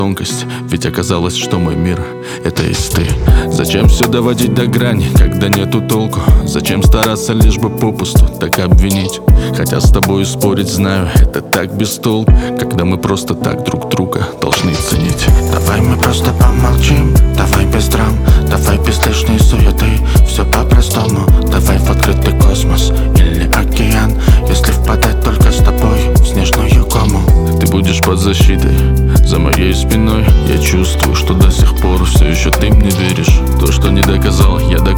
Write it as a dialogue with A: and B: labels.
A: тонкость. Ведь оказалось, что мой мир — это есть ты. Зачем все доводить до грани, когда нету толку? Зачем стараться лишь бы попусту так обвинить? Хотя с тобой спорить знаю, это так без толку, когда мы просто так друг друга должны ценить.
B: Давай мы просто помолчим, давай без драм, давай без лишней суеты, все по-простому. Давай в открытый космос или океан, если впадать только с тобой в снежную кому.
A: Ты будешь под защитой за моей спиной. Я чувствую, что до сих пор все еще ты мне веришь. То, что не доказал, я докажу.